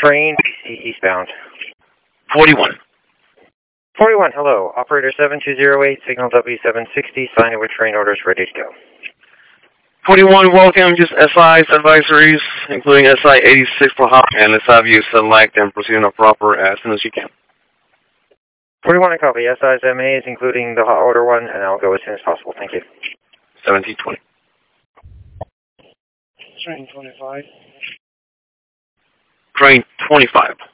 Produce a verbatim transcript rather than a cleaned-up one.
train, B C eastbound. forty-one. forty-one, hello. Operator seven two zero eight, signal W seven sixty, sign with train orders ready to go. forty-one, welcome. Just S I's advisories, including S I eighty-six for hot, and let's have you select and proceed on a proper as soon as you can. forty-one, I copy. S I's M As, including the hot order one, and I'll go as soon as possible. Thank you. seventeen twenty. Train twenty-five. Train twenty-five.